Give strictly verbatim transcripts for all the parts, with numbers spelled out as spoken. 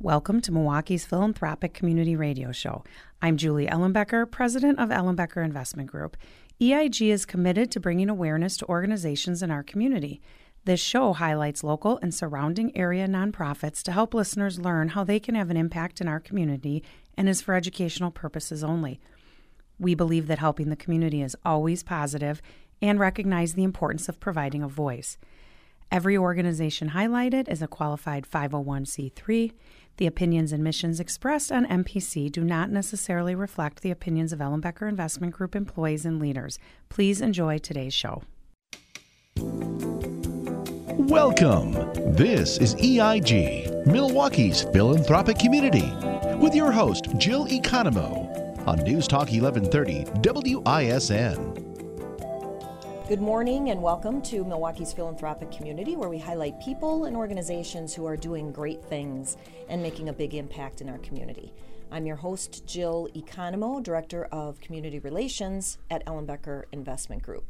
Welcome to Milwaukee's Philanthropic Community Radio Show. I'm Julie Ellenbecker, president of Ellenbecker Investment Group. E I G is committed to bringing awareness to organizations in our community. This show highlights local and surrounding area nonprofits to help listeners learn how they can have an impact in our community and is for educational purposes only. We believe that helping the community is always positive and recognize the importance of providing a voice. Every organization highlighted is a qualified five oh one c three. The opinions and missions expressed on M P C do not necessarily reflect the opinions of Ellenbecker Investment Group employees and leaders. Please enjoy today's show. Welcome. This is E I G, Milwaukee's Philanthropic Community, with your host, Jill Economou, on News Talk eleven thirty W I S N. Good morning and welcome to Milwaukee's Philanthropic Community, where we highlight people and organizations who are doing great things and making a big impact in our community. I'm your host, Jill Economou, Director of Community Relations at Ellenbecker Investment Group.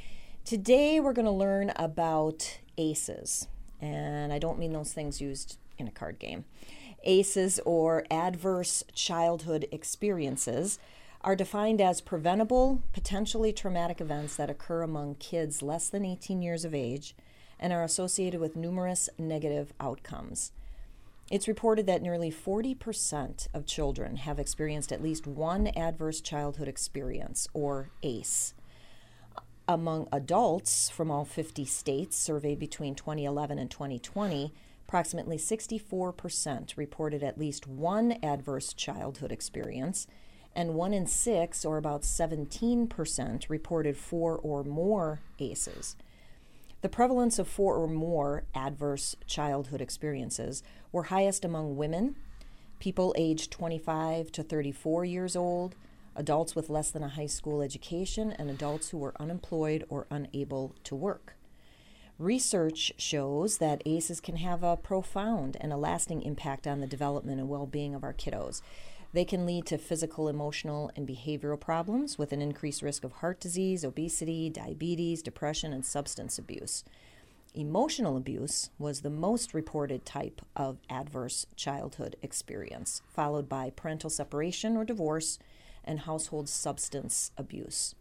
Today we're going to learn about A C Es, and I don't mean those things used in a card game. A C Es, or Adverse Childhood Experiences, are defined as preventable, potentially traumatic events that occur among kids less than eighteen years of age and are associated with numerous negative outcomes. It's reported that nearly forty percent of children have experienced at least one adverse childhood experience, or A C E. Among adults from all fifty states surveyed between twenty eleven and twenty twenty, approximately sixty-four percent reported at least one adverse childhood experience, and one in six, or about seventeen percent, reported four or more A C Es. The prevalence of four or more adverse childhood experiences were highest among women, people aged twenty-five to thirty-four years old, adults with less than a high school education, and adults who were unemployed or unable to work. Research shows that A C Es can have a profound and a lasting impact on the development and well-being of our kiddos. They can lead to physical, emotional, and behavioral problems with an increased risk of heart disease, obesity, diabetes, depression, and substance abuse. Emotional abuse was the most reported type of adverse childhood experience, followed by parental separation or divorce and household substance abuse.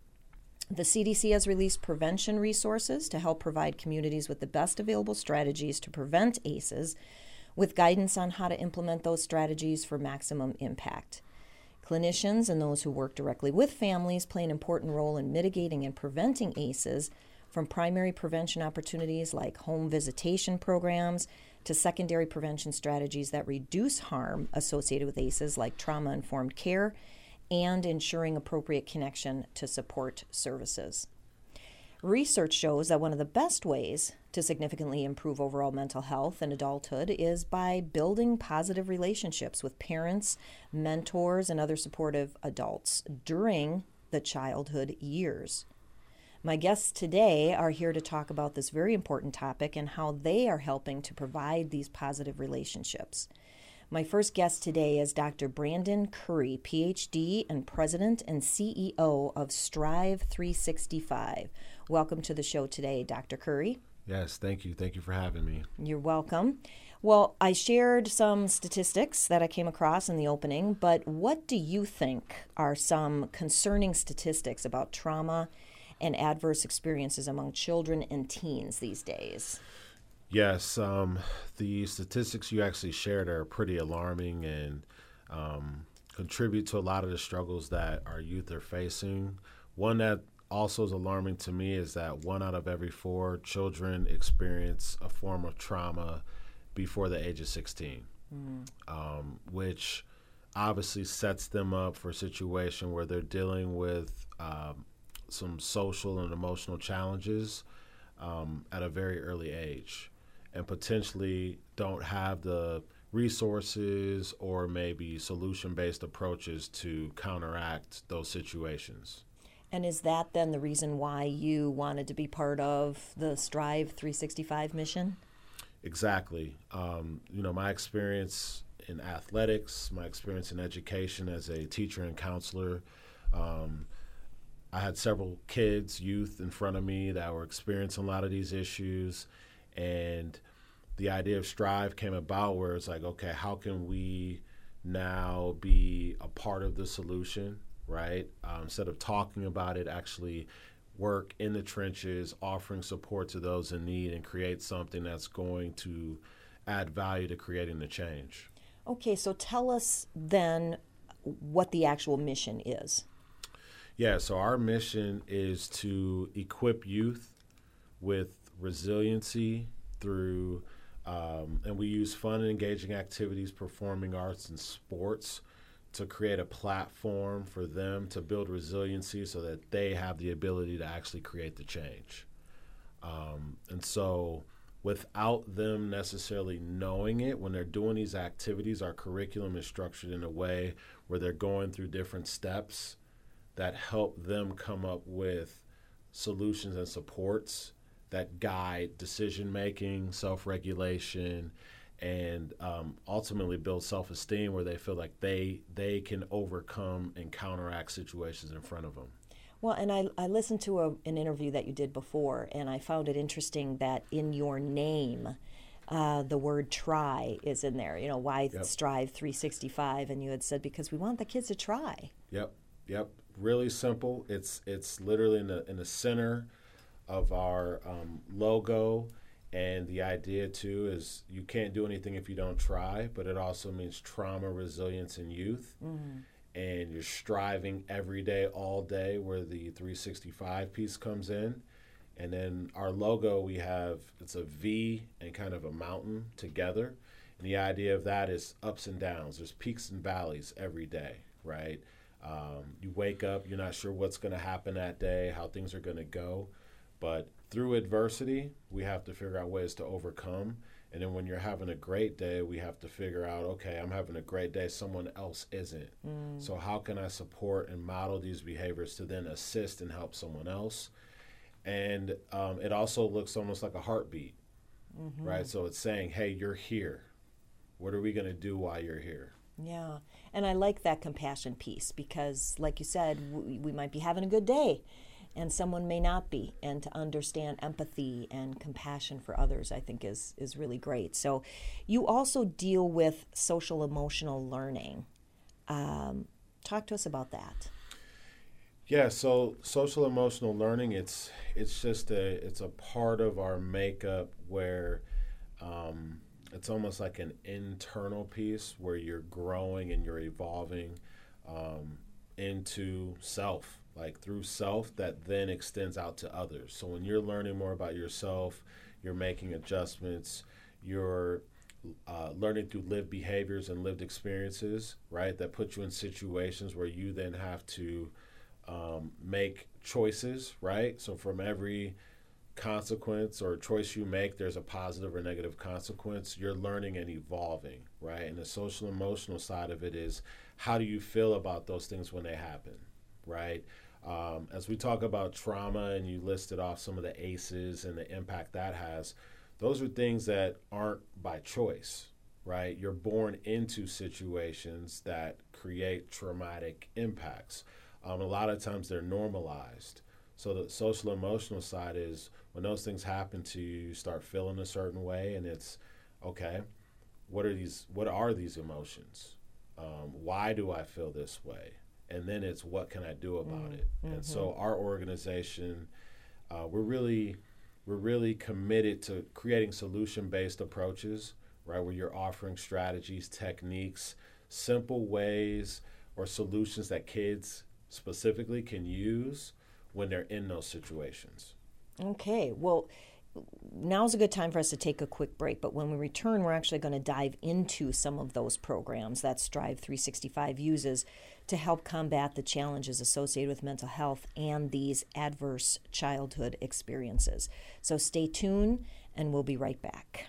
The C D C has released prevention resources to help provide communities with the best available strategies to prevent A C Es, with guidance on how to implement those strategies for maximum impact. Clinicians and those who work directly with families play an important role in mitigating and preventing A C Es, from primary prevention opportunities like home visitation programs to secondary prevention strategies that reduce harm associated with A C Es, like trauma-informed care and ensuring appropriate connection to support services. Research shows that one of the best ways to significantly improve overall mental health in adulthood is by building positive relationships with parents, mentors, and other supportive adults during the childhood years. My guests today are here to talk about this very important topic and how they are helping to provide these positive relationships. My first guest today is Doctor Brandon Curry, P H D and President and C E O of Strive three sixty-five. Welcome to the show today, Doctor Curry. Yes, thank you. Thank you for having me. You're welcome. Well, I shared some statistics that I came across in the opening, but what do you think are some concerning statistics about trauma and adverse experiences among children and teens these days? Yes, um, the statistics you actually shared are pretty alarming and um, contribute to a lot of the struggles that our youth are facing. One that also is alarming to me is that one out of every four children experience a form of trauma before the age of sixteen, mm. um, which obviously sets them up for a situation where they're dealing with um, some social and emotional challenges um, at a very early age, and potentially don't have the resources or maybe solution-based approaches to counteract those situations. And is that then the reason why you wanted to be part of the Strive three sixty-five mission? Exactly. Um, you know, my experience in athletics, my experience in education as a teacher and counselor, um, I had several kids, youth in front of me that were experiencing a lot of these issues, and the idea of Strive came about where it's like, okay, how can we now be a part of the solution, right? Um, instead of talking about it, actually work in the trenches, offering support to those in need and create something that's going to add value to creating the change. Okay, so tell us then what the actual mission is. Yeah, so our mission is to equip youth with resiliency through Um, and we use fun and engaging activities, performing arts, and sports to create a platform for them to build resiliency so that they have the ability to actually create the change. Um, and so without them necessarily knowing it, when they're doing these activities, our curriculum is structured in a way where they're going through different steps that help them come up with solutions and supports that guide decision-making, self-regulation, and um, ultimately build self-esteem where they feel like they they can overcome and counteract situations in front of them. Well, and I, I listened to a, an interview that you did before, and I found it interesting that in your name, uh, the word try is in there. You know, why Yep. Strive three sixty-five? And you had said because we want the kids to try. Yep, yep. Really simple. It's it's literally in the in the center of our um, logo, and the idea too is you can't do anything if you don't try, but it also means trauma resilience in youth. Mm-hmm. And you're striving every day, all day, where the three sixty-five piece comes in. And then our logo, we have, it's a V and kind of a mountain together. And the idea of that is ups and downs. There's peaks and valleys every day, right? Um, you wake up, you're not sure what's going to happen that day, how things are going to go. But through adversity, we have to figure out ways to overcome. And then when you're having a great day, we have to figure out, okay, I'm having a great day, someone else isn't. Mm. So how can I support and model these behaviors to then assist and help someone else? And um, it also looks almost like a heartbeat, mm-hmm. right? So it's saying, hey, you're here. What are we going to do while you're here? Yeah, and I like that compassion piece because, like you said, we, we might be having a good day, and someone may not be, and to understand empathy and compassion for others, I think is is really great. So you also deal with social emotional learning. Um, talk to us about that. Yeah, so social emotional learning, it's it's just a it's a part of our makeup where um, it's almost like an internal piece where you're growing and you're evolving um, into self. Like through self that then extends out to others. So when you're learning more about yourself, you're making adjustments, you're uh, learning through lived behaviors and lived experiences, right? That put you in situations where you then have to um, make choices, right? So from every consequence or choice you make, there's a positive or negative consequence. You're learning and evolving, right? And the social emotional side of it is how do you feel about those things when they happen, right? Um, as we talk about trauma and you listed off some of the A C Es and the impact that has, those are things that aren't by choice, right? You're born into situations that create traumatic impacts. Um, a lot of times they're normalized. So the social emotional side is when those things happen to you, you start feeling a certain way, and it's, okay, what are these, what are these emotions? Um, why do I feel this way? And then it's what can I do about mm, it? Mm-hmm. And so our organization, uh, we're really we're really committed to creating solution-based approaches, right, where you're offering strategies, techniques, simple ways or solutions that kids specifically can use when they're in those situations. Okay, well, now's a good time for us to take a quick break, but when we return, we're actually going to dive into some of those programs that Strive three sixty-five uses to help combat the challenges associated with mental health and these adverse childhood experiences. So stay tuned, and we'll be right back.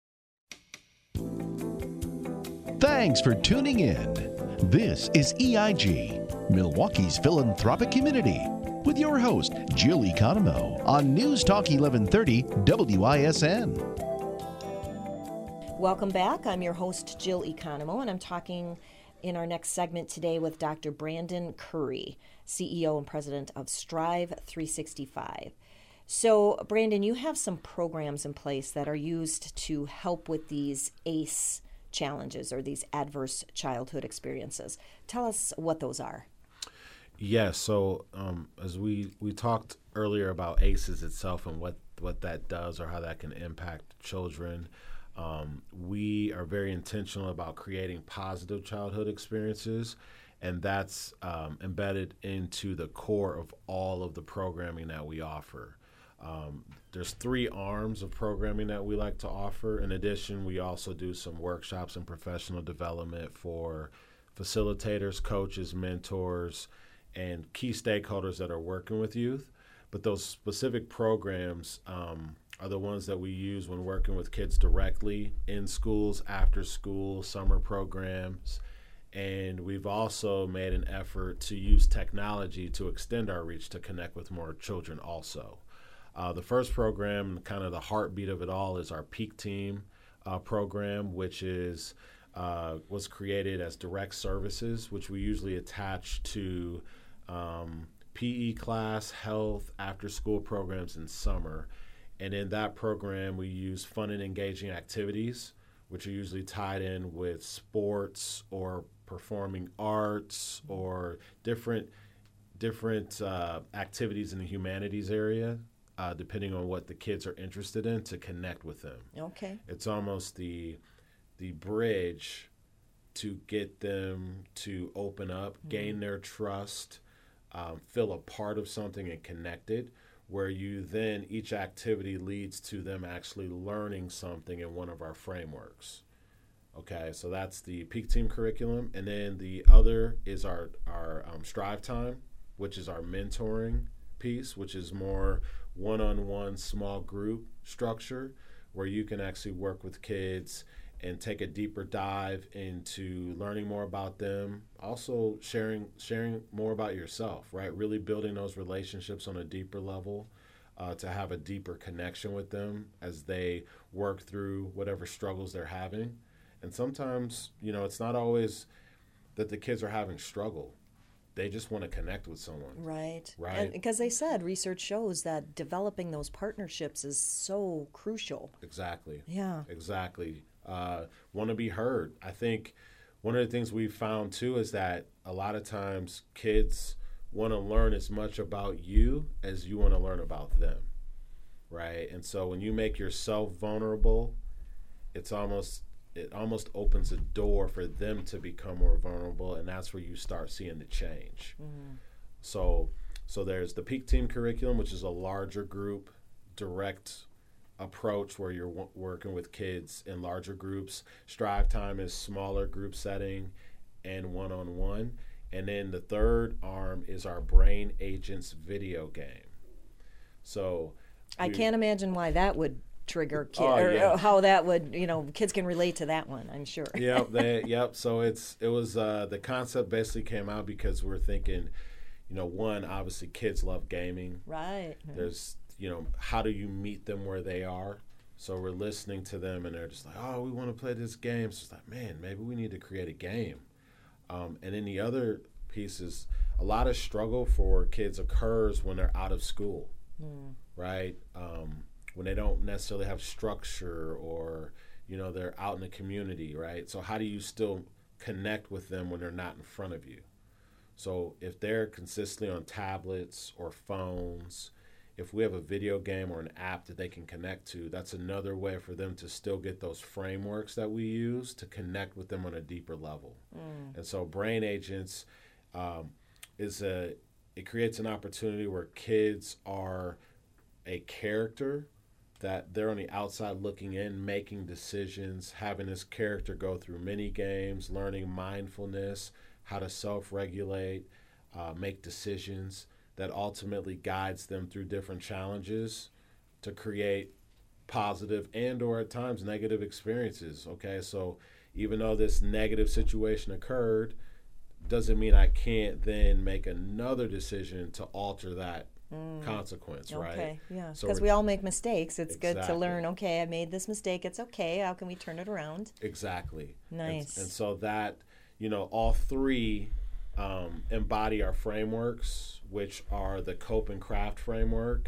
Thanks for tuning in. This is E I G, Milwaukee's philanthropic community, with your host, Jill Economou, on News Talk eleven thirty W I S N. Welcome back. I'm your host, Jill Economou, and I'm talking in our next segment today with Doctor Brandon Curry, C E O and President of Strive three sixty-five. So, Brandon, you have some programs in place that are used to help with these A C E challenges or these adverse childhood experiences. Tell us what those are. Yeah, so um, as we, we talked earlier about A C Es itself and what, what that does or how that can impact children, um, we are very intentional about creating positive childhood experiences, and that's um, embedded into the core of all of the programming that we offer. Um, there's three arms of programming that we like to offer. In addition, we also do some workshops and professional development for facilitators, coaches, mentors, and key stakeholders that are working with youth. But those specific programs um, are the ones that we use when working with kids directly in schools, after school, summer programs. And we've also made an effort to use technology to extend our reach to connect with more children also. Uh, the first program, kind of the heartbeat of it all, is our Peak Team uh, program, which is uh, was created as direct services, which we usually attach to um, P E class, health, after-school programs in summer. And in that program, we use fun and engaging activities, which are usually tied in with sports or performing arts or different different uh, activities in the humanities area, uh, depending on what the kids are interested in, to connect with them. Okay. It's almost the the bridge to get them to open up, mm-hmm. gain their trust, um, feel a part of something and connected, where you then, each activity leads to them actually learning something in one of our frameworks. Okay, so that's the Peak Team curriculum. And then the other is our, our um, Strive Time, which is our mentoring piece, which is more one-on-one small group structure, where you can actually work with kids and take a deeper dive into learning more about them, also sharing sharing more about yourself, right? Really building those relationships on a deeper level, uh, to have a deeper connection with them as they work through whatever struggles they're having. And sometimes, you know, it's not always that the kids are having struggle. They just want to connect with someone. Right. Right. And because they said research shows that developing those partnerships is so crucial. Exactly. Yeah. Exactly. Uh, want to be heard. I think one of the things we've found too is that a lot of times kids want to learn as much about you as you want to learn about them, right? And so when you make yourself vulnerable, it's almost it almost opens a door for them to become more vulnerable, and that's where you start seeing the change. Mm-hmm. So so there's the Peak Team curriculum, which is a larger group, direct approach where you're w- working with kids in larger groups. Strive Time is smaller group setting and one-on-one. And then the third arm is our Brain Agents video game. So I we, can't imagine why that would trigger kids, oh, or yeah. how that would, you know, kids can relate to that one, I'm sure. Yep, they, yep. So it's it was uh, the concept basically came out because we're thinking, you know, one, obviously kids love gaming. Right. There's you know, how do you meet them where they are? So we're listening to them, and they're just like, oh, we want to play this game. So it's like, man, maybe we need to create a game. Um, and then the other piece is a lot of struggle for kids occurs when they're out of school, mm. right? Um, when they don't necessarily have structure, or, you know, they're out in the community, right? So how do you still connect with them when they're not in front of you? So if they're consistently on tablets or phones, if we have a video game or an app that they can connect to, that's another way for them to still get those frameworks that we use to connect with them on a deeper level. Mm. And so Brain Agents um, is a, it creates an opportunity where kids are a character that they're on the outside looking in, making decisions, having this character go through mini games, learning mindfulness, how to self-regulate, uh, make decisions that ultimately guides them through different challenges to create positive and or at times negative experiences, okay? So even though this negative situation occurred, doesn't mean I can't then make another decision to alter that mm. consequence, okay. right? Okay, yeah, because so we all make mistakes. It's exactly. good to learn, okay, I made this mistake, it's okay, how can we turn it around? Exactly. Nice. And, and so that, you know, all three Um, embody our frameworks, which are the Cope and Craft framework,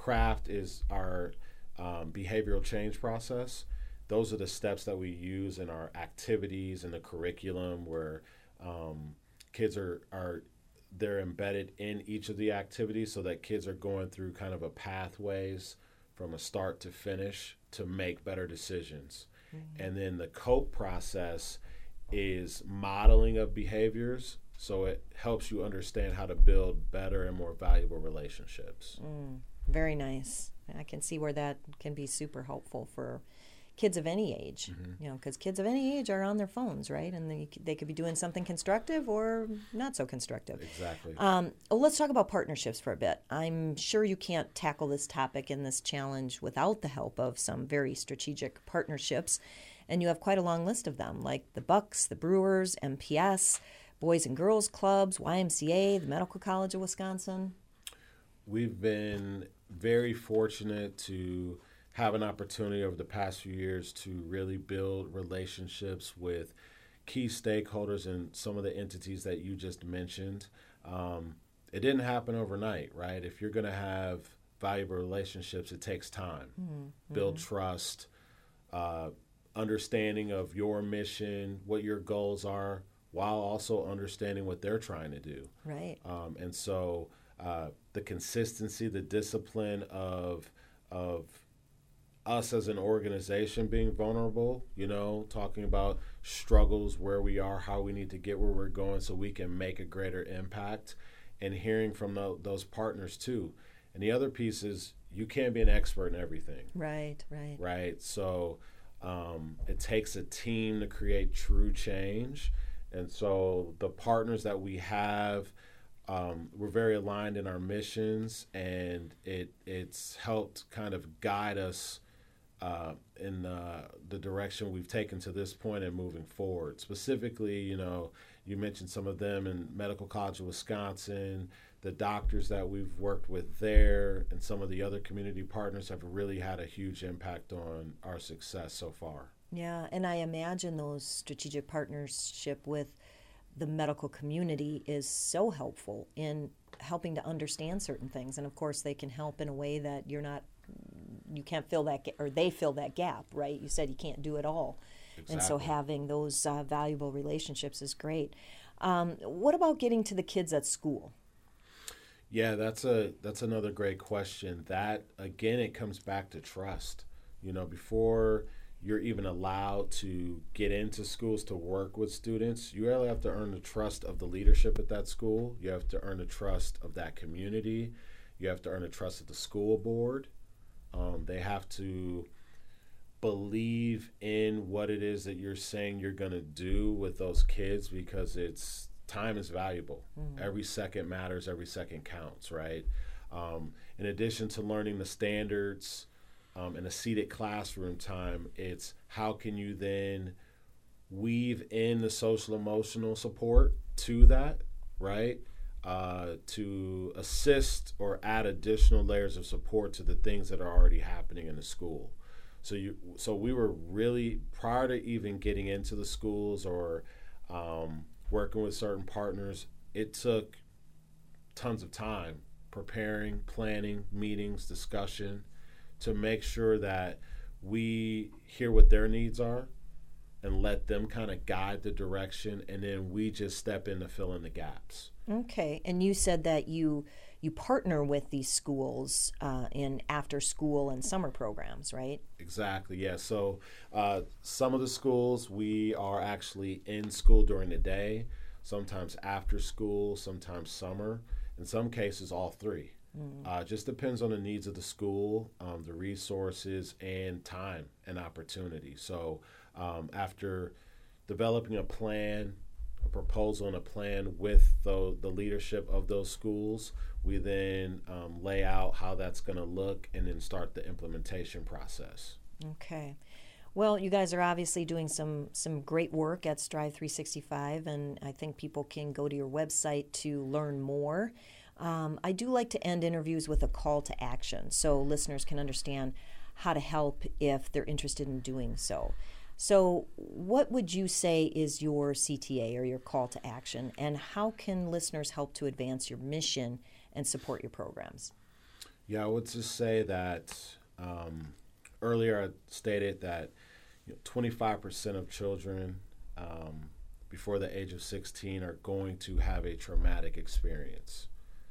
CRAFT is our um, behavioral change process. Those are the steps that we use in our activities and the curriculum where um, kids are, are they're embedded in each of the activities so that kids are going through kind of a pathways from a start to finish to make better decisions. Mm-hmm. And then the COPE process is modeling of behaviors, so it helps you understand how to build better and more valuable relationships. Mm, very nice. I can see where that can be super helpful for kids of any age, mm-hmm. you know, because kids of any age are on their phones, right? And they, they could be doing something constructive or not so constructive. Exactly. Um, well, let's talk about partnerships for a bit. I'm sure you can't tackle this topic and this challenge without the help of some very strategic partnerships. And you have quite a long list of them, like the Bucks, the Brewers, M P S, Boys and Girls Clubs, Y M C A, the Medical College of Wisconsin. We've been very fortunate to have an opportunity over the past few years to really build relationships with key stakeholders and some of the entities that you just mentioned. Um, it didn't happen overnight, right? If you're going to have valuable relationships, it takes time. Mm-hmm. Build trust, uh, understanding of your mission, what your goals are, while also understanding what they're trying to do. Right. Um, and so uh, the consistency, the discipline of of us as an organization being vulnerable, you know, talking about struggles, where we are, how we need to get where we're going so we can make a greater impact, and hearing from the, those partners too. And the other piece is you can't be an expert in everything. Right, right. Right. So um, it takes a team to create true change. And so the partners that we have, Um, we're very aligned in our missions, and it it's helped kind of guide us uh, in uh, the direction we've taken to this point and moving forward. Specifically, you know, you mentioned some of them in Medical College of Wisconsin, the doctors that we've worked with there, and some of the other community partners have really had a huge impact on our success so far. Yeah, and I imagine those strategic partnership with the medical community is so helpful in helping to understand certain things. And of course, they can help in a way that you're not, you can't fill that, or they fill that gap, right? You said you can't do it all. Exactly. And so having those uh, valuable relationships is great. Um, what about getting to the kids at school? Yeah, that's a that's another great question. That, again, it comes back to trust. You know, before you're even allowed to get into schools to work with students, you really have to earn the trust of the leadership at that school. You have to earn the trust of that community. You have to earn the trust of the school board. Um, they have to believe in what it is that you're saying you're going to do with those kids, because it's time is valuable. Mm-hmm. Every second matters. Every second counts, right? Um, in addition to learning the standards, Um, in a seated classroom time, it's how can you then weave in the social emotional support to that, right? Uh, to assist or add additional layers of support to the things that are already happening in the school. So you, so we were really, prior to even getting into the schools or um, working with certain partners, it took tons of time preparing, planning, meetings, discussion, to make sure that we hear what their needs are and let them kind of guide the direction, and then we just step in to fill in the gaps. Okay, and you said that you you partner with these schools uh, in after school and summer programs, right? Exactly, yeah. So uh, some of the schools, we are actually in school during the day, sometimes after school, sometimes summer, in some cases all three. Mm. Uh, just depends on the needs of the school, um, the resources, and time and opportunity. So um, after developing a plan, a proposal and a plan with the, the leadership of those schools, we then um, lay out how that's going to look and then start the implementation process. Okay. Well, you guys are obviously doing some, some great work at Strive three sixty-five, and I think people can go to your website to learn more. Um, I do like to end interviews with a call to action so listeners can understand how to help if they're interested in doing so. So what would you say is your C T A or your call to action, and how can listeners help to advance your mission and support your programs? Yeah, I would just say that um, earlier I stated that you know, twenty-five percent of children um, before the age of sixteen are going to have a traumatic experience.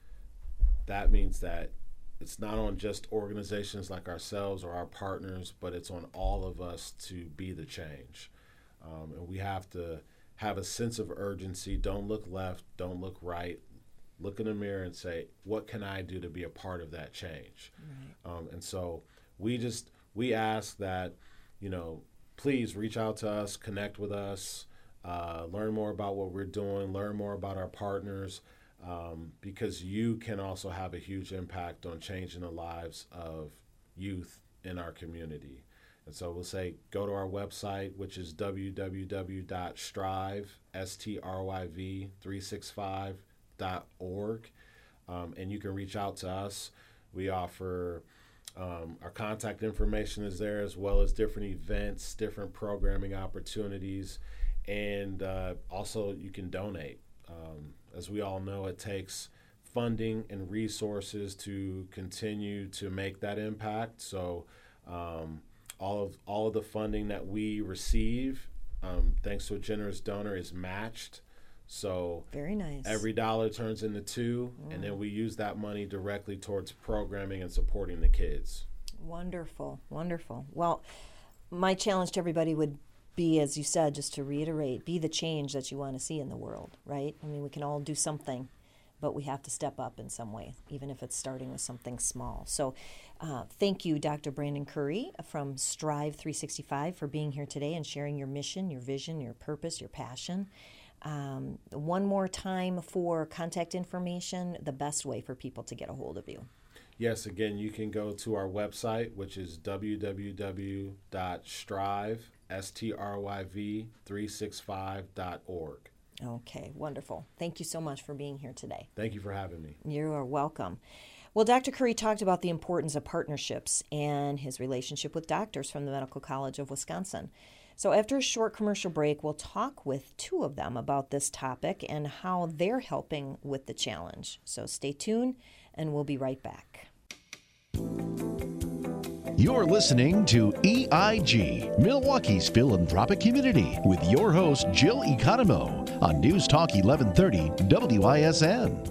That means that it's not on just organizations like ourselves or our partners, but it's on all of us to be the change. Um, and we have to have a sense of urgency. Don't look left, don't look right. Look in the mirror and say, what can I do to be a part of that change? Right. Um, and so we just, we ask that, you know, please reach out to us, connect with us, uh, learn more about what we're doing, learn more about our partners, um, because you can also have a huge impact on changing the lives of youth in our community. And so we'll say, go to our website, which is w w w dot strive, S T R Y V three sixty-five dot org, um, and you can reach out to us. We offer, um, our contact information is there, as well as different events, different programming opportunities, and uh, also you can donate. Um, as we all know, it takes funding and resources to continue to make that impact. So um, all of all of the funding that we receive, um, thanks to a generous donor, is matched. So very nice. Every dollar turns into two, mm. and then we use that money directly towards programming and supporting the kids. Wonderful, wonderful. Well, my challenge to everybody would be, as you said, just to reiterate, be the change that you want to see in the world, right? I mean, we can all do something, but we have to step up in some way, even if it's starting with something small. So uh, thank you, Doctor Brandon Curry from Strive three sixty-five, for being here today and sharing your mission, your vision, your purpose, your passion. Um, one more time for contact information, the best way for people to get a hold of you. Yes, again, you can go to our website, which is w w w dot strive, S T R Y V three sixty-five dot org. Okay, wonderful. Thank you so much for being here today. Thank you for having me. You are welcome. Well, Doctor Curry talked about the importance of partnerships and his relationship with doctors from the Medical College of Wisconsin. So after a short commercial break, we'll talk with two of them about this topic and how they're helping with the challenge. So stay tuned, and we'll be right back. You're listening to E I G, Milwaukee's philanthropic community, with your host, Jill Economou, on News Talk eleven thirty W I S N.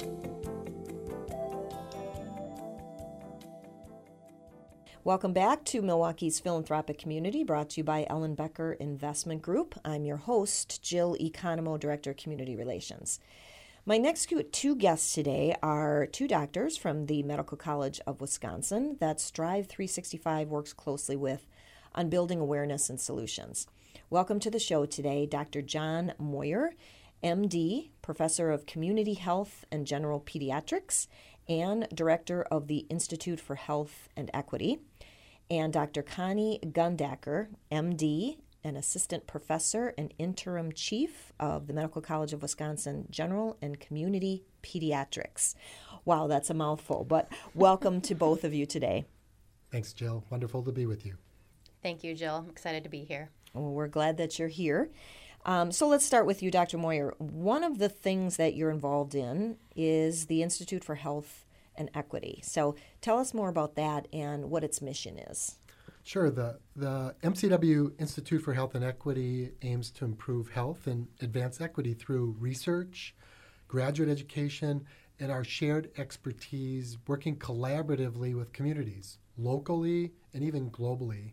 Welcome back to Milwaukee's philanthropic community, brought to you by Ellenbecker Investment Group. I'm your host, Jill Economou, Director of Community Relations. My next two guests today are two doctors from the Medical College of Wisconsin that Strive three sixty-five works closely with on building awareness and solutions. Welcome to the show today, Doctor John Moyer, M D, Professor of Community Health and General Pediatrics, and Director of the Institute for Health and Equity, and Doctor Connie Gundacker, M D, an Assistant Professor and Interim Chief of the Medical College of Wisconsin, General and Community Pediatrics. Wow, that's a mouthful, but welcome to both of you today. Thanks, Jill. Wonderful to be with you. Thank you, Jill. I'm excited to be here. Well, we're glad that you're here. Um, so let's start with you, Doctor Moyer. One of the things that you're involved in is the Institute for Health and Equity. So tell us more about that and what its mission is. Sure. The, the M C W Institute for Health and Equity aims to improve health and advance equity through research, graduate education, and our shared expertise, working collaboratively with communities, locally and even globally.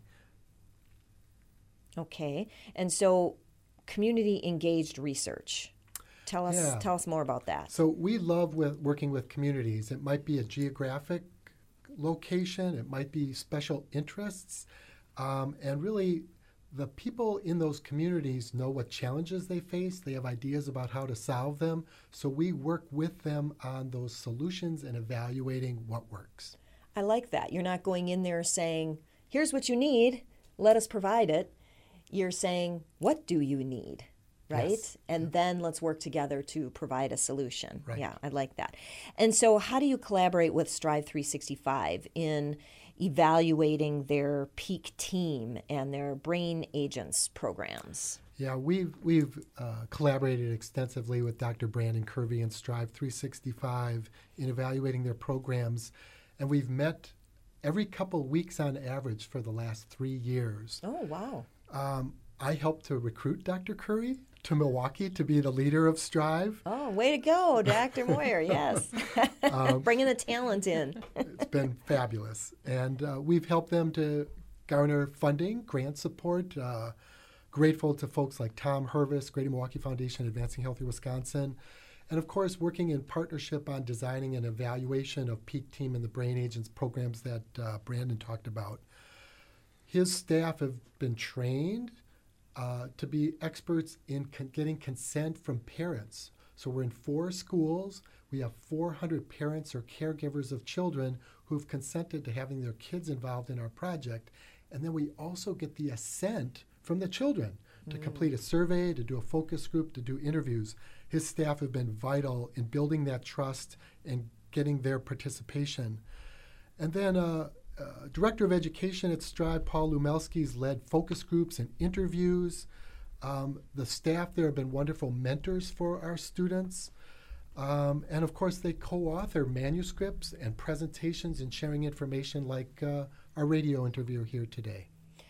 Okay. And so community engaged research. Tell us yeah. tell us more about that. So we love with working with communities. It might be a geographic location, it might be special interests, um, and really the people in those communities know what challenges they face. They have ideas about how to solve them. So we work with them on those solutions and evaluating what works. I like that. You're not going in there saying, here's what you need, let us provide it. You're saying, what do you need? Right? Yes. And yeah. then let's work together to provide a solution. Right. Yeah, I like that. And so how do you collaborate with Strive three sixty-five in evaluating their peak team and their Brain Agents programs? Yeah, we've, we've uh, collaborated extensively with Doctor Brandon Curry and Strive three sixty-five in evaluating their programs. and we've met every couple weeks on average for the last three years. Oh, wow. Um, I helped to recruit Doctor Curry to Milwaukee to be the leader of Strive. Oh, way to go, Doctor Moyer, yes. Um, Bringing the talent in. It's been fabulous. And uh, we've helped them to garner funding, grant support. Uh, grateful to folks like Tom Hervis, Greater Milwaukee Foundation, Advancing Healthy Wisconsin. And of course, working in partnership on designing an evaluation of Peak Team and the Brain Agents programs that uh, Brandon talked about. His staff have been trained uh, to be experts in con- getting consent from parents. So we're in four schools. We have four hundred parents or caregivers of children who've consented to having their kids involved in our project. And then we also get the assent from the children to mm. complete a survey, to do a focus group, to do interviews. His staff have been vital in building that trust and getting their participation. And then uh, uh, Director of Education at Strive, Paul Lumelski's led focus groups and interviews. Um, the staff there have been wonderful mentors for our students. Um, and of course, they co-author manuscripts and presentations and sharing information like uh, our radio interview here today.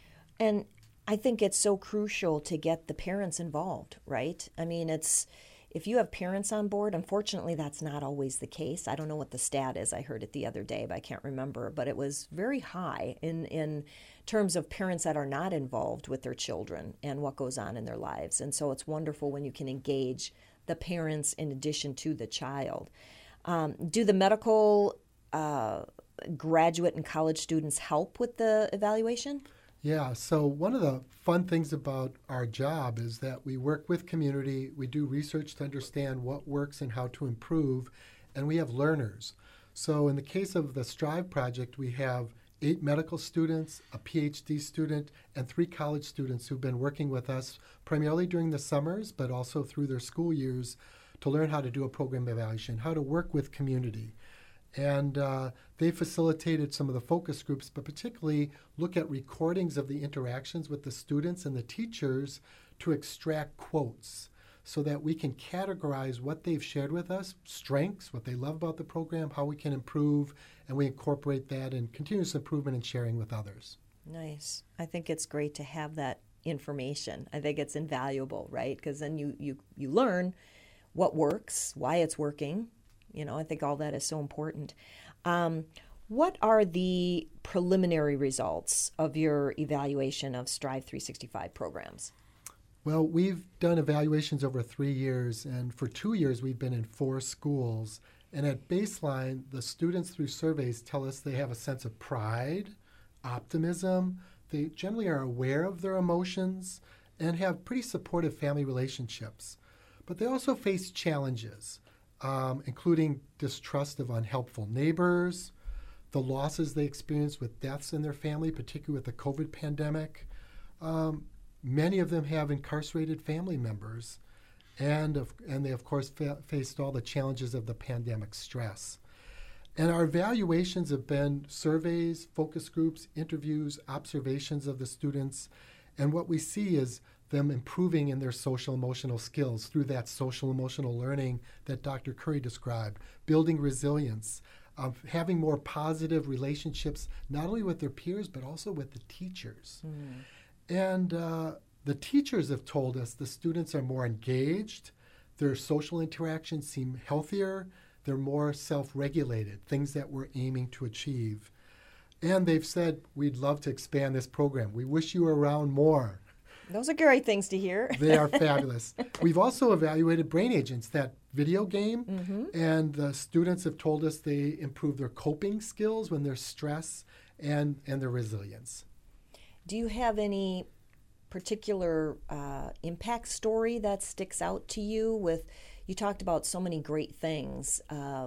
And I think it's so crucial to get the parents involved, right? I mean, it's if you have parents on board, unfortunately, that's not always the case. I don't know what the stat is. I heard it the other day, but I can't remember. But it was very high in, in terms of parents that are not involved with their children and what goes on in their lives. And so it's wonderful when you can engage the parents in addition to the child. Um, do the medical uh, graduate and college students help with the evaluation? Yeah, so one of the fun things about our job is that we work with community, we do research to understand what works and how to improve, and we have learners. So in the case of the Strive project, we have eight medical students, a P H D student, and three college students who've been working with us primarily during the summers, but also through their school years to learn how to do a program evaluation, how to work with community. And uh, they facilitated some of the focus groups, but particularly look at recordings of the interactions with the students and the teachers to extract quotes so that we can categorize what they've shared with us, strengths, what they love about the program, how we can improve, and we incorporate that in continuous improvement and sharing with others. Nice. I think it's great to have that information. I think it's invaluable, right? Because then you, you, you learn what works, why it's working. You know, I think all that is so important. Um, what are the preliminary results of your evaluation of Strive three sixty-five programs? Well, we've done evaluations over three years, and for two years we've been in four schools. And at baseline, the students through surveys tell us they have a sense of pride, optimism. They generally are aware of their emotions and have pretty supportive family relationships. But they also face challenges. Um, including distrust of unhelpful neighbors, the losses they experience with deaths in their family, particularly with the COVID pandemic. Um, many of them have incarcerated family members, and, of, and they, of course, fa- faced all the challenges of the pandemic stress. And our evaluations have been surveys, focus groups, interviews, observations of the students, and what we see is them improving in their social emotional skills through that social emotional learning that Doctor Curry described, building resilience, uh, having more positive relationships, not only with their peers, but also with the teachers. Mm. And uh, the teachers have told us the students are more engaged, their social interactions seem healthier, they're more self-regulated, things that we're aiming to achieve. And they've said, we'd love to expand this program. We wish you were around more. Those are great things to hear. They are fabulous. We've also evaluated Brain Agents, that video game, mm-hmm. and the students have told us they improve their coping skills when there's stress and, and their resilience. Do you have any particular uh, impact story that sticks out to you? With you talked about so many great things, uh,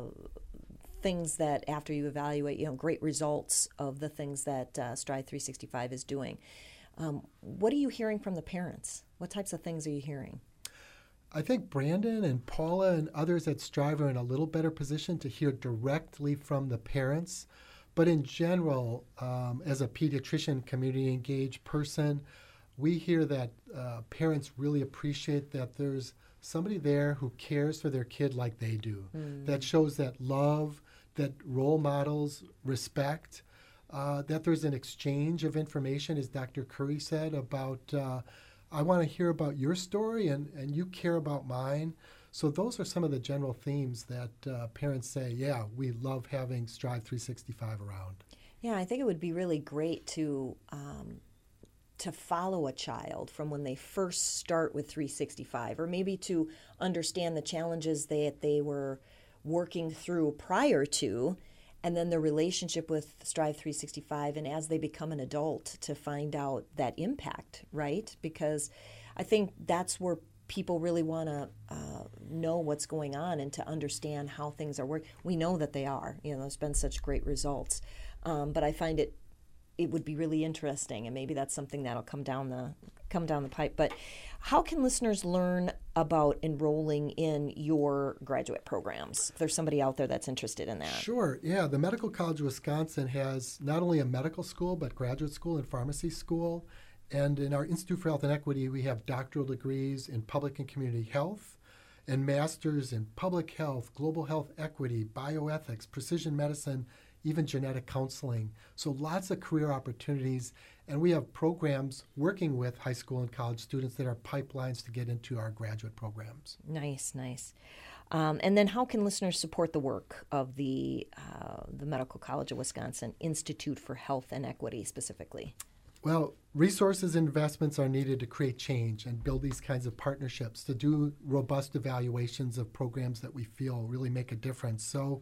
things that after you evaluate, you know, great results of the things that uh, Strive three sixty-five is doing. Um, what are you hearing from the parents? What types of things are you hearing? I think Brandon and Paula and others at Strive are in a little better position to hear directly from the parents. But in general, um, as a pediatrician, community engaged person, we hear that uh, parents really appreciate that there's somebody there who cares for their kid like they do, mm. that shows that love, that role models respect, uh, that there's an exchange of information, as Doctor Curry said, about uh, I want to hear about your story and, and you care about mine. So those are some of the general themes that uh, parents say, yeah, we love having Strive three sixty-five around. Yeah, I think it would be really great to um, to follow a child from when they first start with three sixty-five, or maybe to understand the challenges that they were working through prior to, and then their relationship with Strive three sixty-five, and as they become an adult to find out that impact, right? Because I think that's where people really want to uh, know what's going on and to understand how things are working. We know that they are. You know, there's been such great results. Um, but I find it it would be really interesting, and maybe that's something that'll come down the come down the pipe. But how can listeners learn about enrolling in your graduate programs? If there's somebody out there that's interested in that. Sure. Yeah, the Medical College of Wisconsin has not only a medical school, but graduate school and pharmacy school. And in our Institute for Health and Equity, we have doctoral degrees in public and community health and masters in public health, global health equity, bioethics, precision medicine, even genetic counseling. So lots of career opportunities. And we have programs working with high school and college students that are pipelines to get into our graduate programs. Nice, nice. Um, and then how can listeners support the work of the, uh, the Medical College of Wisconsin Institute for Health and Equity specifically? Well, resources and investments are needed to create change and build these kinds of partnerships, to do robust evaluations of programs that we feel really make a difference. So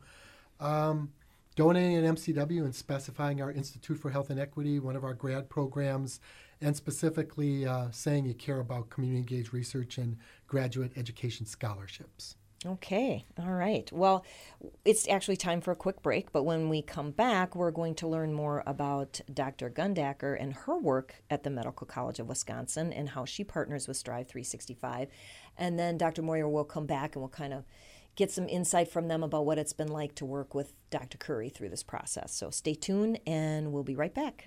um, donating at M C W and specifying our Institute for Health and Equity, one of our grad programs, and specifically uh, saying you care about community-engaged research and graduate education scholarships. Okay, all right. Well, it's actually time for a quick break, but when we come back, we're going to learn more about Doctor Gundacker and her work at the Medical College of Wisconsin and how she partners with Strive three sixty-five. And then Doctor Moyer will come back and we'll kind of get some insight from them about what it's been like to work with Doctor Curry through this process. So stay tuned and we'll be right back.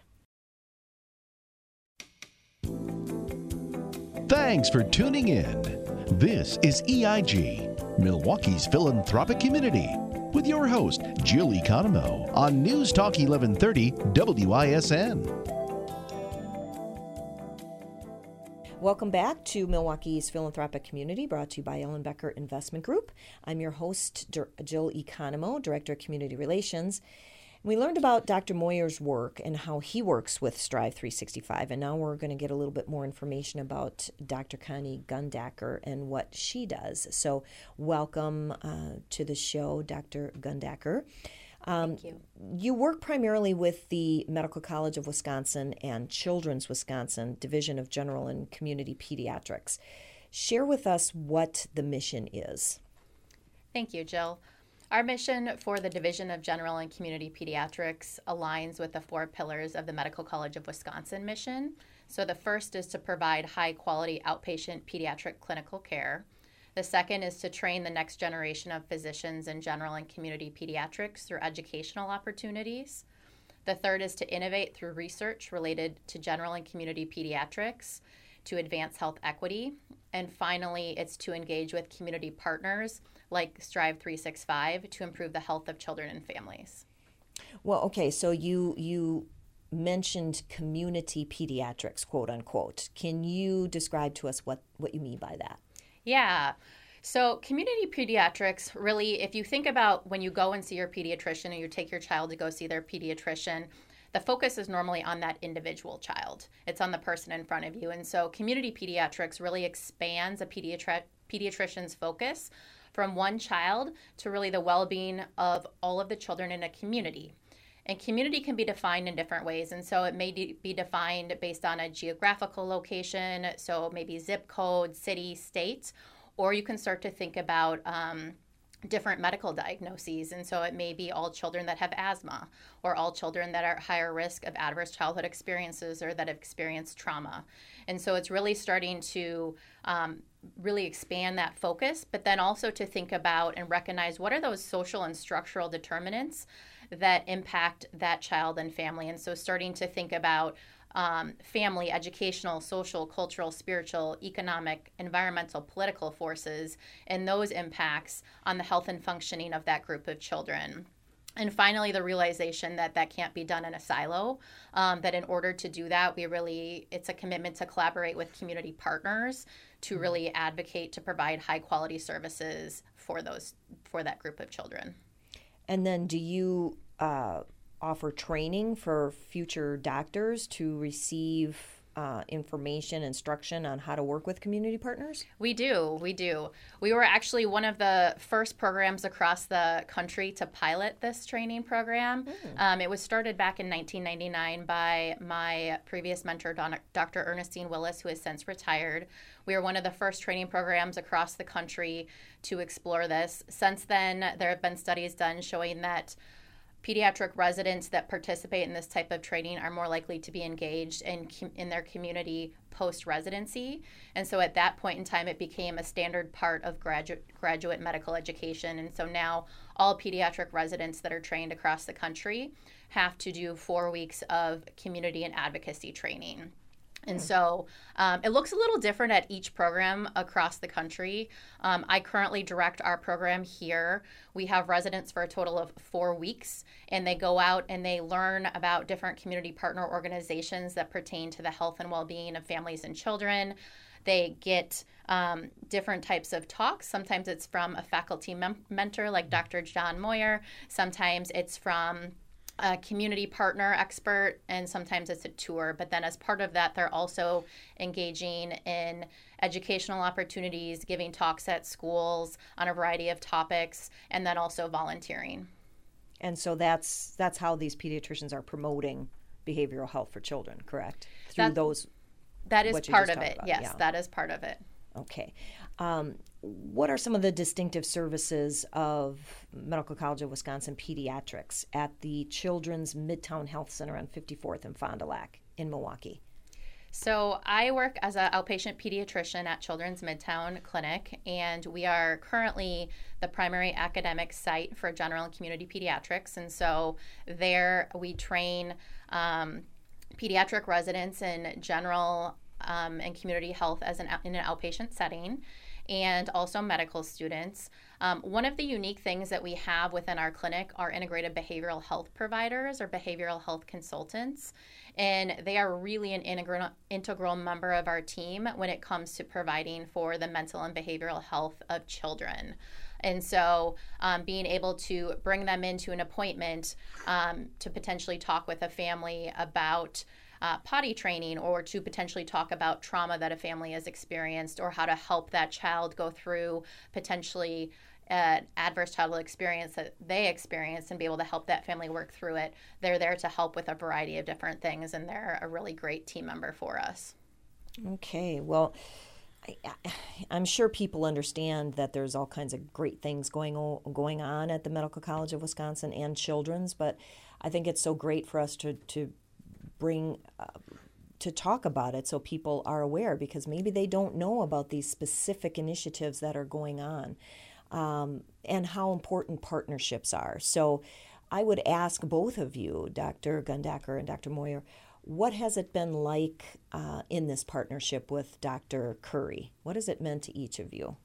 Thanks for tuning in. This is E I G, Milwaukee's philanthropic community, with your host, Jill Economou, on News Talk eleven thirty W I S N. Welcome back to Milwaukee's Philanthropic Community, brought to you by Ellenbecker Investment Group. I'm your host, Jill Economou, Director of Community Relations. We learned about Doctor Moyer's work and how he works with Strive three sixty-five, and now we're going to get a little bit more information about Doctor Connie Gundacker and what she does. So welcome uh, to the show, Doctor Gundacker. Um, Thank you. You work primarily with the Medical College of Wisconsin and Children's Wisconsin Division of General and Community Pediatrics. Share with us what the mission is. Thank you, Jill. Our mission for the Division of General and Community Pediatrics aligns with the four pillars of the Medical College of Wisconsin mission. So the first is to provide high-quality outpatient pediatric clinical care. The second is to train the next generation of physicians in general and community pediatrics through educational opportunities. The third is to innovate through research related to general and community pediatrics to advance health equity. And finally, it's to engage with community partners like Strive three sixty-five to improve the health of children and families. Well, okay, so you you mentioned community pediatrics, quote unquote. Can you describe to us what, what you mean by that? Yeah. So community pediatrics, really, if you think about when you go and see your pediatrician or you take your child to go see their pediatrician, the focus is normally on that individual child. It's on the person in front of you. And so community pediatrics really expands a pediatri- pediatrician's focus from one child to really the well-being of all of the children in a community. And community can be defined in different ways. And so it may de- be defined based on a geographical location, so maybe zip code, city, state, or you can start to think about um, different medical diagnoses. And so it may be all children that have asthma, or all children that are at higher risk of adverse childhood experiences or that have experienced trauma. And so it's really starting to um, really expand that focus, but then also to think about and recognize what are those social and structural determinants that impact that child and family. And so starting to think about um, family, educational, social, cultural, spiritual, economic, environmental, political forces, and those impacts on the health and functioning of that group of children. And finally, the realization that that can't be done in a silo, um, that in order to do that, we really, it's a commitment to collaborate with community partners to really advocate to provide high quality services for those, for that group of children. And then do you uh, offer training for future doctors to receive Uh, information, instruction on how to work with community partners? We do. We do. We were actually one of the first programs across the country to pilot this training program. Mm. Um, it was started back in nineteen ninety-nine by my previous mentor, Doctor Ernestine Willis, who has since retired. We were one of the first training programs across the country to explore this. Since then, there have been studies done showing that pediatric residents that participate in this type of training are more likely to be engaged in in their community post-residency. And so at that point in time, it became a standard part of graduate graduate medical education. And so now all pediatric residents that are trained across the country have to do four weeks of community and advocacy training. And so um, it looks a little different at each program across the country. Um, I currently direct our program here. We have residents for a total of four weeks, and they go out and they learn about different community partner organizations that pertain to the health and well-being of families and children. They get um, different types of talks. Sometimes it's from a faculty mem- mentor like Doctor John Moyer. Sometimes it's from a community partner expert, and sometimes it's a tour. But then as part of that, they're also engaging in educational opportunities, giving talks at schools on a variety of topics, and then also volunteering. And so that's that's how these pediatricians are promoting behavioral health for children, correct? Through that, those. That is part of it. About. Yes, yeah. that is part of it. Okay. Um, what are some of the distinctive services of Medical College of Wisconsin Pediatrics at the Children's Midtown Health Center on fifty-fourth and Fond du Lac in Milwaukee? So I work as an outpatient pediatrician at Children's Midtown Clinic, and we are currently the primary academic site for general and community pediatrics. And so there we train um, pediatric residents in general um, and community health as an in an outpatient setting, and also medical students. Um, one of the unique things that we have within our clinic are integrated behavioral health providers or behavioral health consultants, and they are really an integral, integral member of our team when it comes to providing for the mental and behavioral health of children. And so um, being able to bring them into an appointment um, to potentially talk with a family about Uh, potty training, or to potentially talk about trauma that a family has experienced, or how to help that child go through potentially an adverse childhood experience that they experienced and be able to help that family work through it. They're there to help with a variety of different things, and they're a really great team member for us. Okay, well, I, I'm sure people understand that there's all kinds of great things going on, going on at the Medical College of Wisconsin and Children's, but I think it's so great for us to, to bring uh, to talk about it so people are aware, because maybe they don't know about these specific initiatives that are going on um, and how important partnerships are. So I would ask both of you, Doctor Gundacker and Doctor Moyer, what has it been like uh, in this partnership with Doctor Curry? What has it meant to each of you?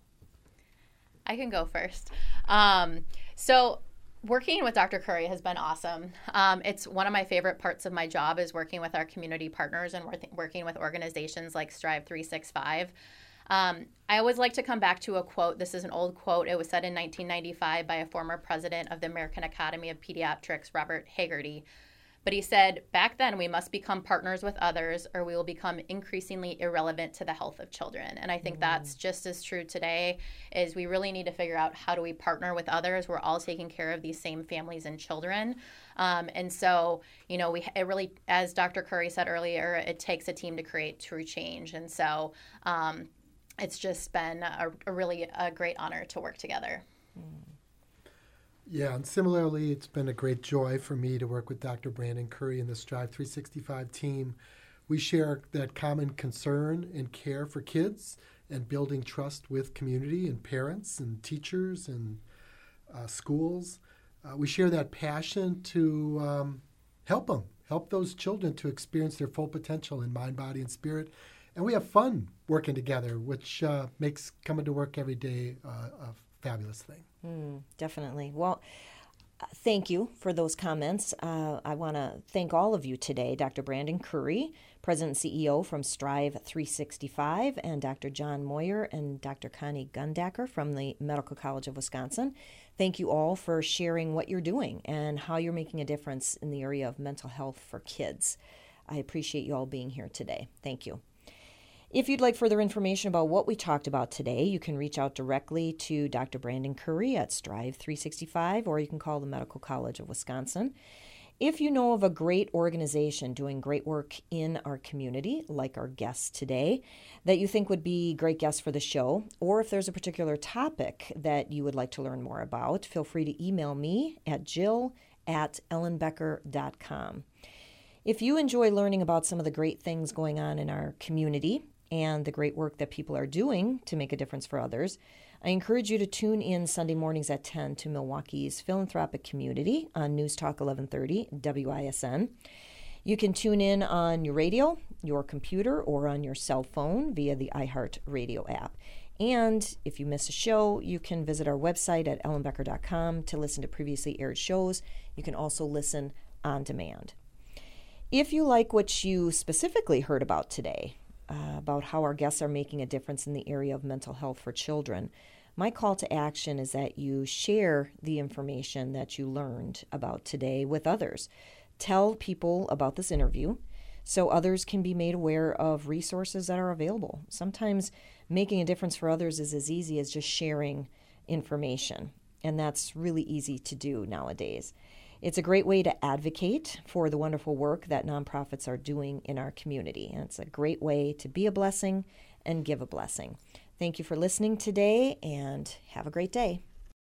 I can go first. Um, so Working with Doctor Curry has been awesome. Um, it's one of my favorite parts of my job is working with our community partners and working with organizations like Strive three sixty-five. Um, I always like to come back to a quote. This is an old quote. It was said in nineteen ninety-five by a former president of the American Academy of Pediatrics, Robert Hagerty. But he said, back then we must become partners with others, or we will become increasingly irrelevant to the health of children. And I think mm. that's just as true today, is we really need to figure out how do we partner with others. We're all taking care of these same families and children. Um, and so, you know, we it really, as Doctor Curry said earlier, it takes a team to create true change. And so um, it's just been a, a really a great honor to work together. Mm. Yeah, and similarly, it's been a great joy for me to work with Doctor Brandon Curry and the Strive three sixty-five team. We share that common concern and care for kids and building trust with community and parents and teachers and uh, schools. Uh, we share that passion to um, help them, help those children to experience their full potential in mind, body, and spirit. And we have fun working together, which uh, makes coming to work every day uh, a fabulous thing. Mm, definitely. Well, Thank you for those comments. Uh, I want to thank all of you today, Doctor Brandon Curry, President and C E O from Strive three sixty-five, and Doctor John Moyer and Doctor Connie Gundacker from the Medical College of Wisconsin. Thank you all for sharing what you're doing and how you're making a difference in the area of mental health for kids. I appreciate you all being here today. Thank you. If you'd like further information about what we talked about today, you can reach out directly to Doctor Brandon Curry at Strive three sixty-five, or you can call the Medical College of Wisconsin. If you know of a great organization doing great work in our community, like our guests today, that you think would be great guests for the show, or if there's a particular topic that you would like to learn more about, feel free to email me at jill at ellenbecker dot com. If you enjoy learning about some of the great things going on in our community, and the great work that people are doing to make a difference for others, I encourage you to tune in Sunday mornings at ten to Milwaukee's Philanthropic Community on News Talk eleven thirty W I S N. You can tune in on your radio, your computer, or on your cell phone via the iHeartRadio app. And if you miss a show, you can visit our website at ellen becker dot com to listen to previously aired shows. You can also listen on demand. If you like what you specifically heard about today, Uh, about how our guests are making a difference in the area of mental health for children, my call to action is that you share the information that you learned about today with others. Tell people about this interview so others can be made aware of resources that are available. Sometimes making a difference for others is as easy as just sharing information, and that's really easy to do nowadays. It's a great way to advocate for the wonderful work that nonprofits are doing in our community, and it's a great way to be a blessing and give a blessing. Thank you for listening today, and have a great day.